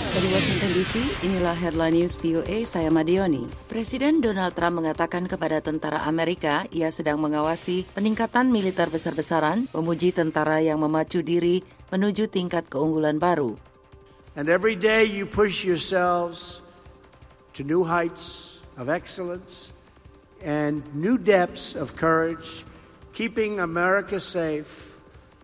Dari Washington DC, inilah Headline News VOA, saya Madioni. Presiden Donald Trump mengatakan kepada tentara Amerika ia sedang mengawasi peningkatan militer besar-besaran, memuji tentara yang memacu diri menuju tingkat keunggulan baru. And every day you push yourselves to new heights of excellence and new depths of courage, keeping America safe,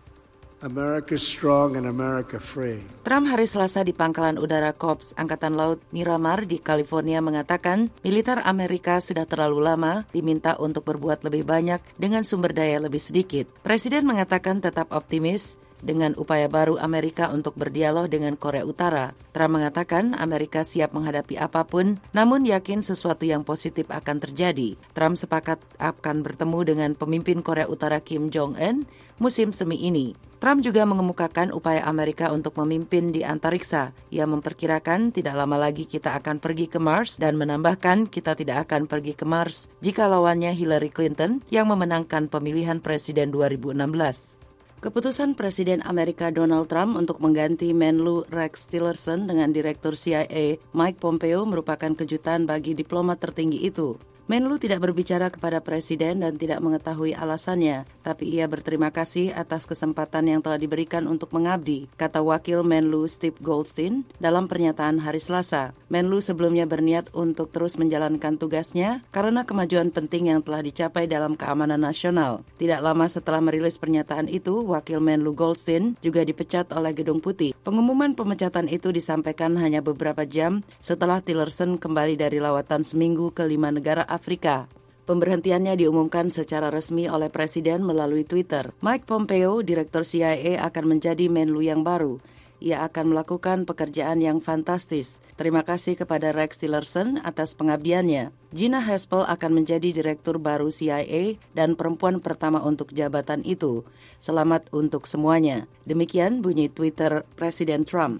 America strong and America free. Trump hari Selasa di Pangkalan Udara Korps Angkatan Laut Miramar di California mengatakan militer Amerika sudah terlalu lama diminta untuk berbuat lebih banyak dengan sumber daya lebih sedikit. Presiden mengatakan tetap optimis dengan upaya baru Amerika untuk berdialog dengan Korea Utara. Trump mengatakan Amerika siap menghadapi apapun, namun yakin sesuatu yang positif akan terjadi. Trump sepakat akan bertemu dengan pemimpin Korea Utara Kim Jong-un musim semi ini. Trump juga mengemukakan upaya Amerika untuk memimpin di antariksa. Ia memperkirakan tidak lama lagi kita akan pergi ke Mars dan menambahkan kita tidak akan pergi ke Mars jika lawannya Hillary Clinton yang memenangkan pemilihan presiden 2016. Keputusan Presiden Amerika Donald Trump untuk mengganti Menlu Rex Tillerson dengan Direktur CIA Mike Pompeo merupakan kejutan bagi diplomat tertinggi itu. Menlu tidak berbicara kepada Presiden dan tidak mengetahui alasannya, tapi ia berterima kasih atas kesempatan yang telah diberikan untuk mengabdi, kata Wakil Menlu Steve Goldstein dalam pernyataan hari Selasa. Menlu sebelumnya berniat untuk terus menjalankan tugasnya karena kemajuan penting yang telah dicapai dalam keamanan nasional. Tidak lama setelah merilis pernyataan itu, Wakil Menlu Goldstein juga dipecat oleh Gedung Putih. Pengumuman pemecatan itu disampaikan hanya beberapa jam setelah Tillerson kembali dari lawatan seminggu ke 5 negara Afrika. Pemberhentiannya diumumkan secara resmi oleh Presiden melalui Twitter. Mike Pompeo, Direktur CIA, akan menjadi Menlu yang baru. Ia akan melakukan pekerjaan yang fantastis. Terima kasih kepada Rex Tillerson atas pengabdiannya. Gina Haspel akan menjadi Direktur baru CIA dan perempuan pertama untuk jabatan itu. Selamat untuk semuanya. Demikian bunyi Twitter Presiden Trump.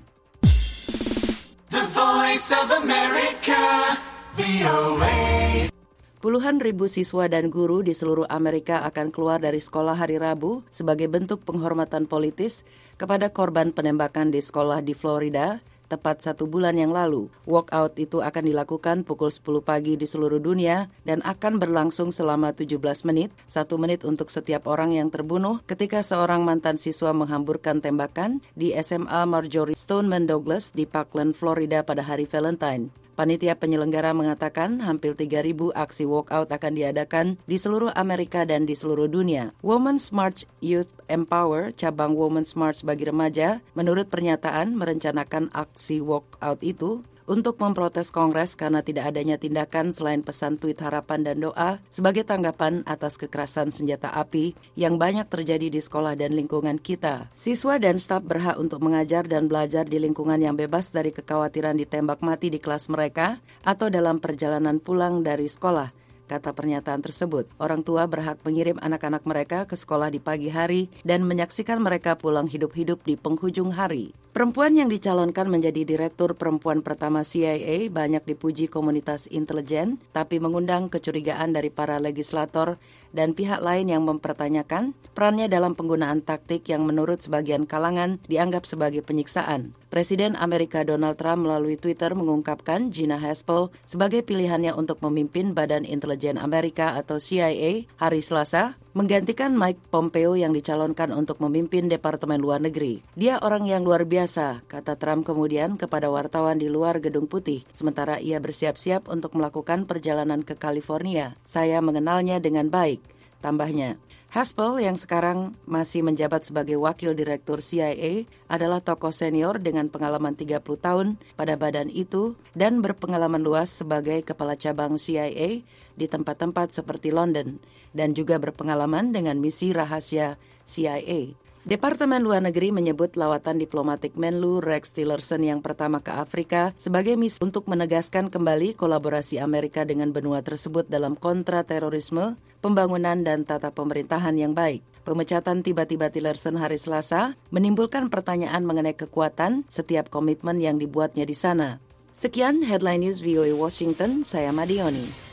The Voice of America, VOA. Puluhan ribu siswa dan guru di seluruh Amerika akan keluar dari sekolah hari Rabu sebagai bentuk penghormatan politis kepada korban penembakan di sekolah di Florida tepat 1 bulan yang lalu. Walkout itu akan dilakukan pukul 10 pagi di seluruh dunia dan akan berlangsung selama 17 menit, 1 menit untuk setiap orang yang terbunuh ketika seorang mantan siswa menghamburkan tembakan di SMA Marjory Stoneman Douglas di Parkland, Florida pada hari Valentine. Panitia penyelenggara mengatakan hampir 3.000 aksi walkout akan diadakan di seluruh Amerika dan di seluruh dunia. Women's March Youth Empower, cabang Women's March bagi remaja, menurut pernyataan merencanakan aksi walkout itu untuk memprotes Kongres karena tidak adanya tindakan selain pesan tweet harapan dan doa sebagai tanggapan atas kekerasan senjata api yang banyak terjadi di sekolah dan lingkungan kita. Siswa dan staf berhak untuk mengajar dan belajar di lingkungan yang bebas dari kekhawatiran ditembak mati di kelas mereka atau dalam perjalanan pulang dari sekolah, kata pernyataan tersebut. Orang tua berhak mengirim anak-anak mereka ke sekolah di pagi hari dan menyaksikan mereka pulang hidup-hidup di penghujung hari. Perempuan yang dicalonkan menjadi Direktur Perempuan pertama CIA banyak dipuji komunitas intelijen, tapi mengundang kecurigaan dari para legislator dan pihak lain yang mempertanyakan perannya dalam penggunaan taktik yang menurut sebagian kalangan dianggap sebagai penyiksaan. Presiden Amerika Donald Trump melalui Twitter mengungkapkan Gina Haspel sebagai pilihannya untuk memimpin Badan Intelijen Amerika atau CIA hari Selasa, menggantikan Mike Pompeo yang dicalonkan untuk memimpin Departemen Luar Negeri. Dia orang yang luar biasa, kata Trump kemudian kepada wartawan di luar Gedung Putih, sementara ia bersiap-siap untuk melakukan perjalanan ke California. Saya mengenalnya dengan baik, tambahnya. Haspel yang sekarang masih menjabat sebagai wakil direktur CIA adalah tokoh senior dengan pengalaman 30 tahun pada badan itu dan berpengalaman luas sebagai kepala cabang CIA di tempat-tempat seperti London dan juga berpengalaman dengan misi rahasia CIA. Departemen Luar Negeri menyebut lawatan diplomatik Menlu Rex Tillerson yang pertama ke Afrika sebagai misi untuk menegaskan kembali kolaborasi Amerika dengan benua tersebut dalam kontra-terorisme, pembangunan dan tata pemerintahan yang baik. Pemecatan tiba-tiba Tillerson hari Selasa menimbulkan pertanyaan mengenai kekuatan setiap komitmen yang dibuatnya di sana. Sekian Headline News VOA Washington, saya Madioni.